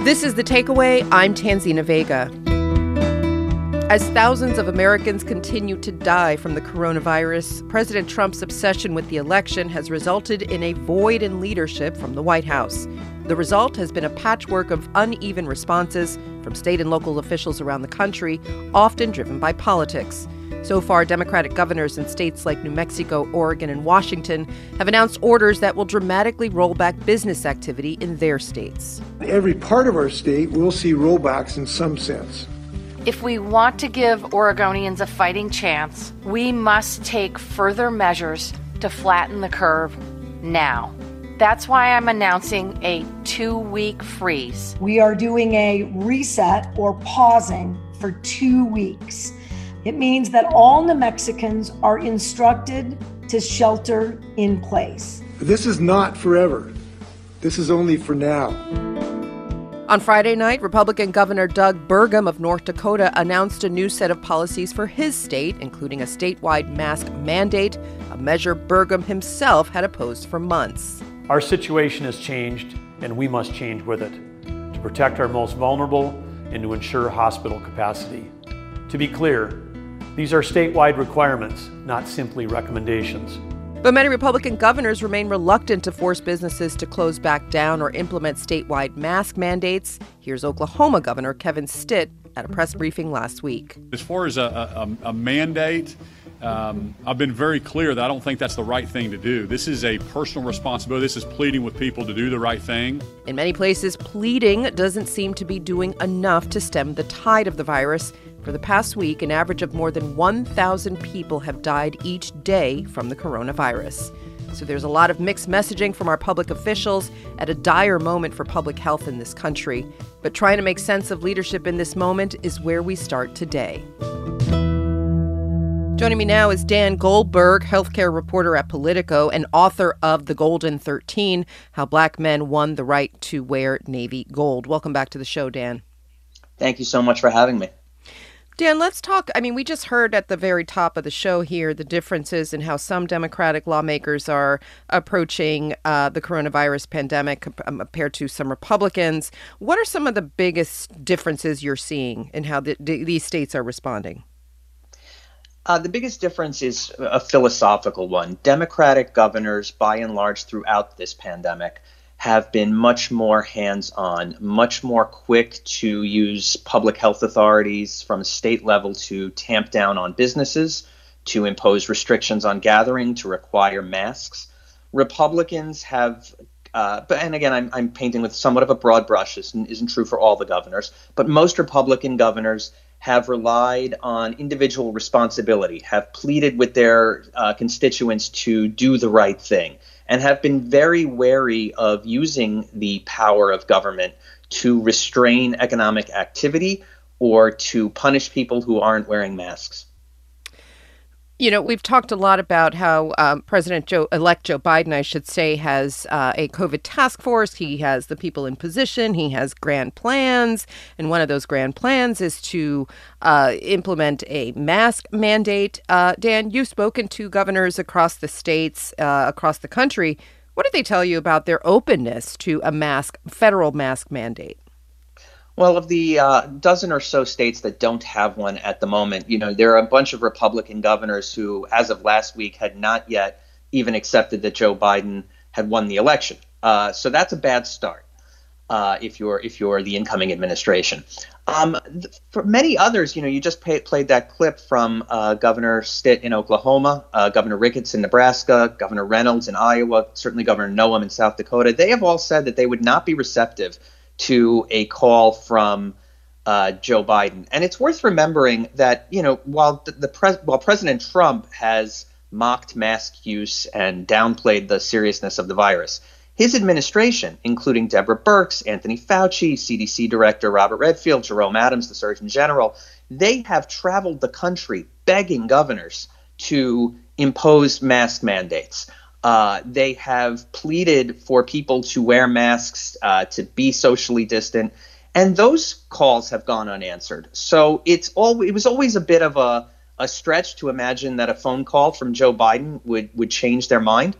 This is The Takeaway. I'm Tanzina Vega. As thousands of Americans continue to die from the coronavirus, President Trump's obsession with the election has resulted in a void in leadership from the White House. The result has been a patchwork of uneven responses from state and local officials around the country, often driven by politics. So far, Democratic governors in states like New Mexico, Oregon, and Washington have announced orders that will dramatically roll back business activity in their states. Every part of our state will see rollbacks in some sense. If we want to give Oregonians a fighting chance, we must take further measures to flatten the curve now. That's why I'm announcing a 2-week freeze. We are doing a reset or pausing for 2 weeks. It means that all New Mexicans are instructed to shelter in place. This is not forever. This is only for now. On Friday night, Republican Governor Doug Burgum of North Dakota announced a new set of policies for his state, including a statewide mask mandate, a measure Burgum himself had opposed for months. Our situation has changed, and we must change with it to protect our most vulnerable and to ensure hospital capacity. To be clear, these are statewide requirements, not simply recommendations. But many Republican governors remain reluctant to force businesses to close back down or implement statewide mask mandates. Here's Oklahoma Governor Kevin Stitt at a press briefing last week. As far as a mandate, I've been very clear that I don't think that's the right thing to do. This is a personal responsibility. This is pleading with people to do the right thing. In many places, pleading doesn't seem to be doing enough to stem the tide of the virus. For the past week, an average of more than 1,000 people have died each day from the coronavirus. So there's a lot of mixed messaging from our public officials at a dire moment for public health in this country. But trying to make sense of leadership in this moment is where we start today. Joining me now is Dan Goldberg, healthcare reporter at Politico and author of The Golden 13, How Black Men Won the Right to Wear Navy Gold. Welcome back to the show, Dan. Thank you so much for having me. Dan, let's talk. We just heard at the very top of the show here the differences in how some Democratic lawmakers are approaching the coronavirus pandemic compared to some Republicans. What are some of the biggest differences you're seeing in how these states are responding? The biggest difference is a philosophical one. Democratic governors, by and large, throughout this pandemic, have been much more hands-on, much more quick to use public health authorities from a state level to tamp down on businesses, to impose restrictions on gathering, to require masks. Republicans have, and again, I'm painting with somewhat of a broad brush. This isn't true for all the governors, but most Republican governors have relied on individual responsibility, have pleaded with their constituents to do the right thing, and have been very wary of using the power of government to restrain economic activity or to punish people who aren't wearing masks. You know, we've talked a lot about how President-elect Joe Biden, I should say, has a COVID task force. He has the people in position. He has grand plans. And one of those grand plans is to implement a mask mandate. Dan, you've spoken to governors across the states, across the country. What did they tell you about their openness to a federal mask mandate? Well, of the dozen or so states that don't have one at the moment, there are a bunch of Republican governors who, as of last week, had not yet even accepted that Joe Biden had won the election. So that's a bad start if you're the incoming administration. For many others, you just played that clip from Governor Stitt in Oklahoma, Governor Ricketts in Nebraska, Governor Reynolds in Iowa, certainly Governor Noem in South Dakota. They have all said that they would not be receptive to a call from Joe Biden. And it's worth remembering that, while President Trump has mocked mask use and downplayed the seriousness of the virus, his administration, including Deborah Birx, Anthony Fauci, CDC Director Robert Redfield, Jerome Adams, the Surgeon General, they have traveled the country begging governors to impose mask mandates. They have pleaded for people to wear masks, to be socially distant, and those calls have gone unanswered. So it was always a bit of a stretch to imagine that a phone call from Joe Biden would change their mind.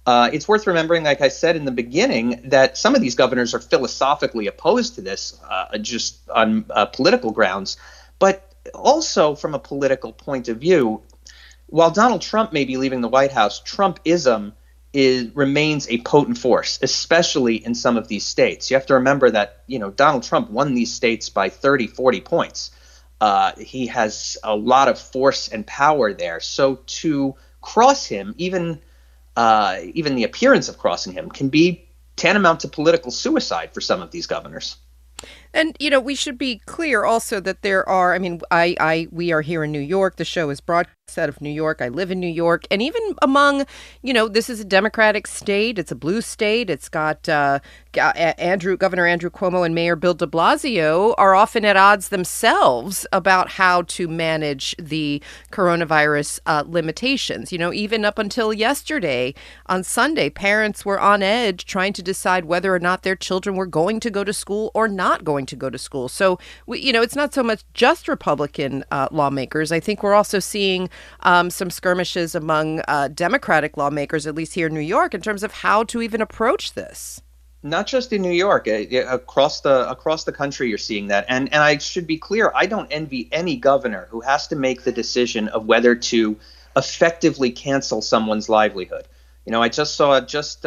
It's worth remembering, like I said in the beginning, that some of these governors are philosophically opposed to this, just on political grounds. But also from a political point of view, while Donald Trump may be leaving the White House, Trumpism remains a potent force, especially in some of these states. You have to remember that, Donald Trump won these states by 30, 40 points. He has a lot of force and power there. So to cross him, even the appearance of crossing him, can be tantamount to political suicide for some of these governors. And, we should be clear also that there are, we are here in New York. The show is broadcast out of New York. I live in New York. And even among, this is a Democratic state. It's a blue state. It's got Governor Andrew Cuomo and Mayor Bill de Blasio are often at odds themselves about how to manage the coronavirus limitations. Even up until yesterday on Sunday, parents were on edge trying to decide whether or not their children were going to go to school or not going to go to school. So, it's not so much just Republican lawmakers. I think we're also seeing some skirmishes among Democratic lawmakers, at least here in New York, in terms of how to even approach this. Not just in New York, across the country, you're seeing that. And I should be clear, I don't envy any governor who has to make the decision of whether to effectively cancel someone's livelihood. I just saw just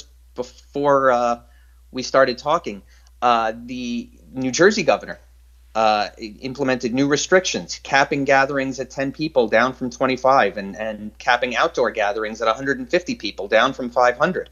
before we started talking, the New Jersey governor implemented new restrictions, capping gatherings at 10 people down from 25 and capping outdoor gatherings at 150 people down from 500.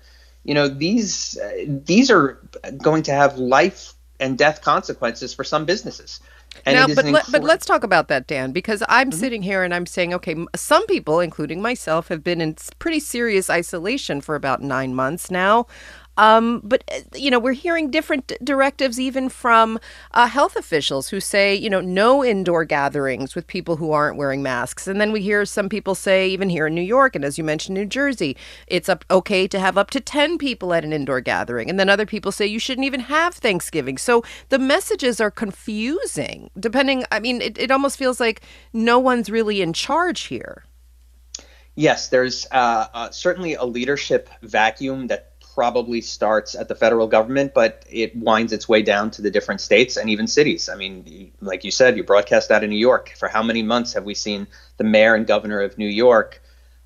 These are going to have life and death consequences for some businesses. And but let's talk about that, Dan, because I'm sitting here and I'm saying, okay, some people, including myself, have been in pretty serious isolation for about 9 months now. But we're hearing different directives even from health officials who say, no indoor gatherings with people who aren't wearing masks. And then we hear some people say, even here in New York, and as you mentioned, New Jersey, it's okay to have up to 10 people at an indoor gathering. And then other people say you shouldn't even have Thanksgiving. So the messages are confusing, depending. It almost feels like no one's really in charge here. Yes, there's certainly a leadership vacuum that probably starts at the federal government, but it winds its way down to the different states and even cities. Like you said, you broadcast out of New York. For how many months have we seen the mayor and governor of New York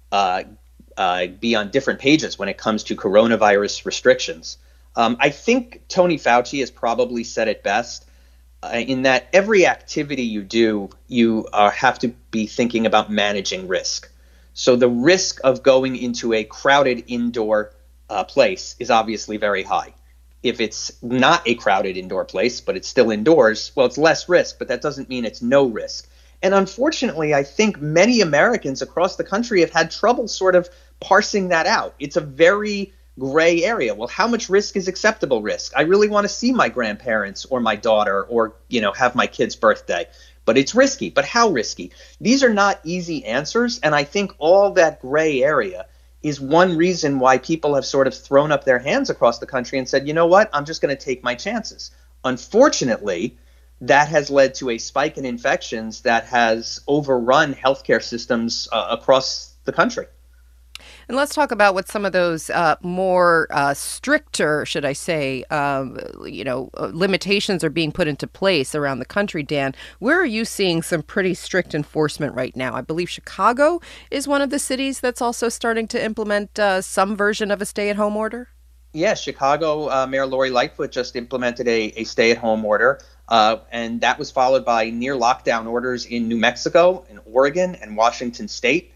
be on different pages when it comes to coronavirus restrictions? I think Tony Fauci has probably said it best in that every activity you do, you have to be thinking about managing risk. So the risk of going into a crowded indoor place is obviously very high. If it's not a crowded indoor place, but it's still indoors, well, it's less risk, but that doesn't mean it's no risk. And unfortunately, I think many Americans across the country have had trouble sort of parsing that out. It's a very gray area. Well, how much risk is acceptable risk? I really want to see my grandparents or my daughter or, have my kid's birthday, but it's risky. But how risky? These are not easy answers. And I think all that gray area is one reason why people have sort of thrown up their hands across the country and said, you know what, I'm just going to take my chances. Unfortunately, that has led to a spike in infections that has overrun healthcare systems across the country. And let's talk about what some of those more stricter, should I say, limitations are being put into place around the country. Dan, where are you seeing some pretty strict enforcement right now? I believe Chicago is one of the cities that's also starting to implement some version of a stay-at-home order. Yeah, Chicago Mayor Lori Lightfoot just implemented a stay-at-home order, and that was followed by near lockdown orders in New Mexico, in Oregon, and Washington State.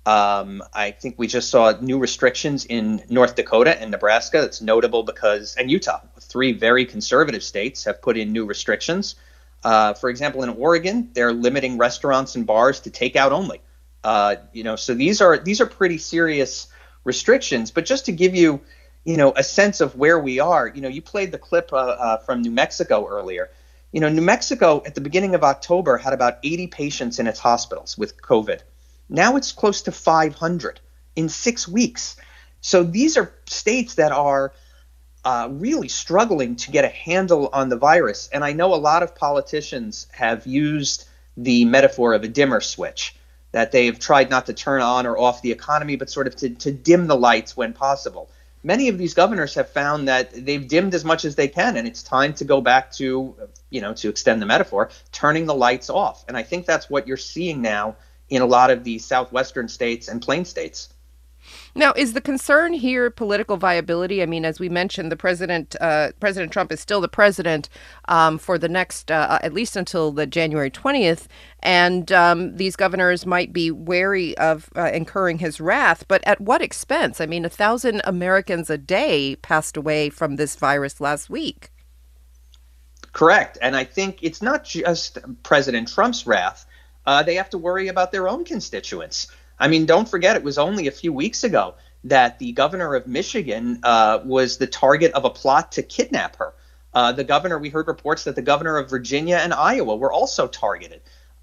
I think we just saw new restrictions in North Dakota and Nebraska. That's notable because, and Utah, 3 very conservative states have put in new restrictions. For example, in Oregon, they're limiting restaurants and bars to takeout only. So these are pretty serious restrictions. But just to give you, a sense of where we are, you played the clip from New Mexico earlier. New Mexico at the beginning of October had about 80 patients in its hospitals with COVID. Now it's close to 500 in 6 weeks. So these are states that are really struggling to get a handle on the virus. And I know a lot of politicians have used the metaphor of a dimmer switch. that they've tried not to turn on or off the economy, but sort of to dim the lights when possible. Many of these governors have found that they've dimmed as much as they can, and it's time to go back to, to extend the metaphor, turning the lights off. And I think that's what you're seeing now in a lot of the southwestern states and plain states. Now, is the concern here political viability? I mean, as we mentioned, the President Trump is still the president for the next, at least until the January 20th. And these governors might be wary of incurring his wrath. But at what expense? I mean, 1,000 Americans a day passed away from this virus last week. Correct. And I think it's not just President Trump's wrath. They have to worry about their own constituents. I mean, don't forget, it was only a few weeks ago that the governor of Michigan was the target of a plot to kidnap her. We heard reports that the governor of Virginia and Iowa were also targeted.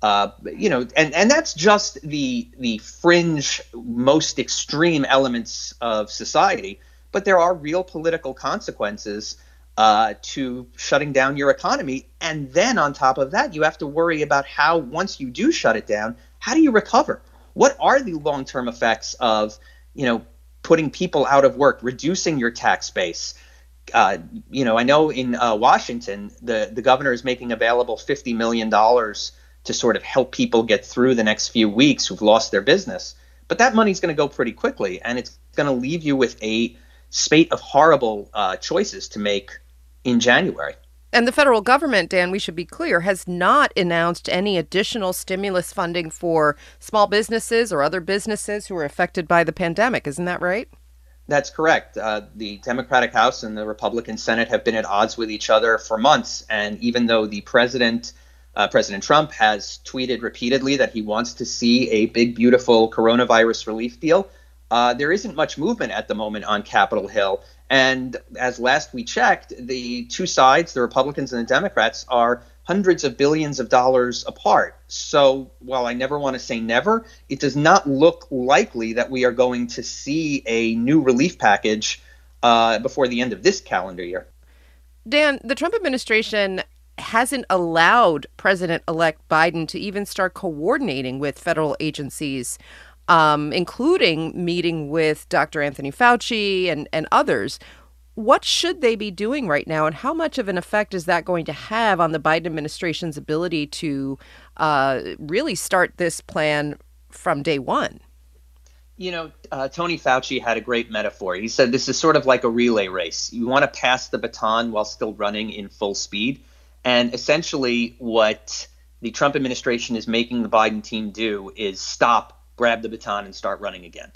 And that's just the fringe, most extreme elements of society. But there are real political consequences to shutting down your economy. And then on top of that, you have to worry about how, once you do shut it down, how do you recover? What are the long-term effects of, putting people out of work, reducing your tax base? I know in Washington, the governor is making available $50 million to sort of help people get through the next few weeks who've lost their business. But that money's going to go pretty quickly, and it's going to leave you with a spate of horrible choices to make in January. And the federal government, Dan, we should be clear, has not announced any additional stimulus funding for small businesses or other businesses who are affected by the pandemic. Isn't that right? That's correct. The Democratic House and the Republican Senate have been at odds with each other for months. And even though the President Trump has tweeted repeatedly that he wants to see a big, beautiful coronavirus relief deal, there isn't much movement at the moment on Capitol Hill. And as last we checked, the two sides, the Republicans and the Democrats, are hundreds of billions of dollars apart. So while I never want to say never, it does not look likely that we are going to see a new relief package before the end of this calendar year. Dan, the Trump administration hasn't allowed President-elect Biden to even start coordinating with federal agencies, including meeting with Dr. Anthony Fauci and others. What should they be doing right now, and how much of an effect is that going to have on the Biden administration's ability to really start this plan from day one? Tony Fauci had a great metaphor. He said this is sort of like a relay race. You want to pass the baton while still running in full speed. And essentially what the Trump administration is making the Biden team do is stop, grab the baton, and start running again.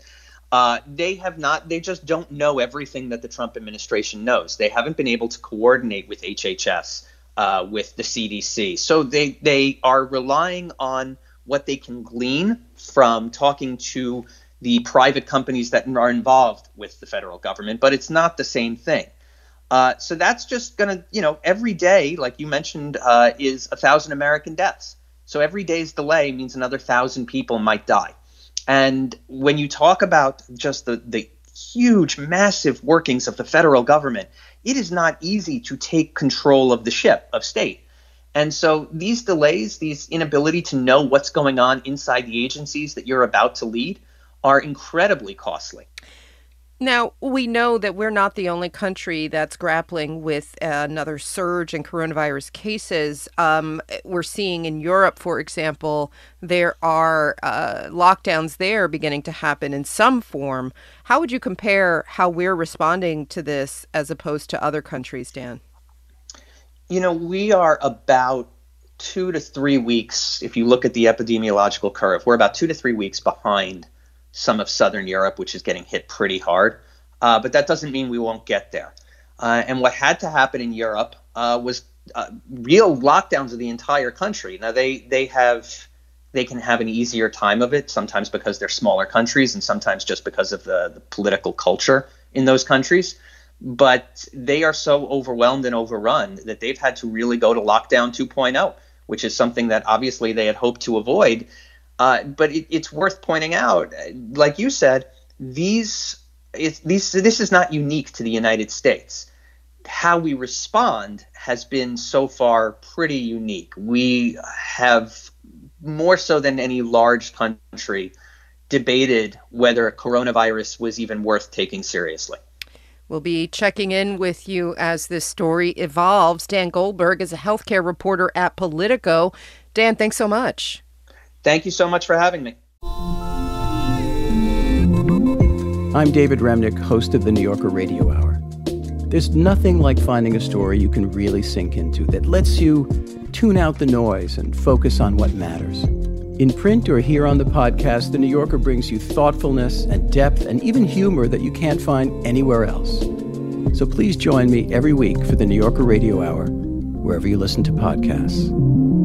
They just don't know everything that the Trump administration knows. They haven't been able to coordinate with HHS, with the CDC. So they are relying on what they can glean from talking to the private companies that are involved with the federal government, but it's not the same thing. So that's just going to, every day, like you mentioned, is 1,000 American deaths. So every day's delay means another 1,000 people might die. And when you talk about just the huge, massive workings of the federal government, it is not easy to take control of the ship of state. And so these delays, these inability to know what's going on inside the agencies that you're about to lead are incredibly costly. Now, we know that we're not the only country that's grappling with another surge in coronavirus cases. We're seeing in Europe, for example, there are lockdowns there beginning to happen in some form. How would you compare how we're responding to this as opposed to other countries, Dan? We are about 2 to 3 weeks, if you look at the epidemiological curve, we're about 2 to 3 weeks behind some of Southern Europe, which is getting hit pretty hard. But that doesn't mean we won't get there. And what had to happen in Europe was real lockdowns of the entire country. Now, they can have an easier time of it, sometimes because they're smaller countries and sometimes just because of the political culture in those countries. But they are so overwhelmed and overrun that they've had to really go to lockdown 2.0, which is something that obviously they had hoped to avoid. But it's worth pointing out, like you said, this is not unique to the United States. How we respond has been so far pretty unique. We have more so than any large country, debated whether coronavirus was even worth taking seriously. We'll be checking in with you as this story evolves. Dan Goldberg is a healthcare reporter at Politico. Dan, thanks so much. Thank you so much for having me. I'm David Remnick, host of the New Yorker Radio Hour. There's nothing like finding a story you can really sink into that lets you tune out the noise and focus on what matters. In print or here on the podcast, The New Yorker brings you thoughtfulness and depth and even humor that you can't find anywhere else. So please join me every week for the New Yorker Radio Hour, wherever you listen to podcasts.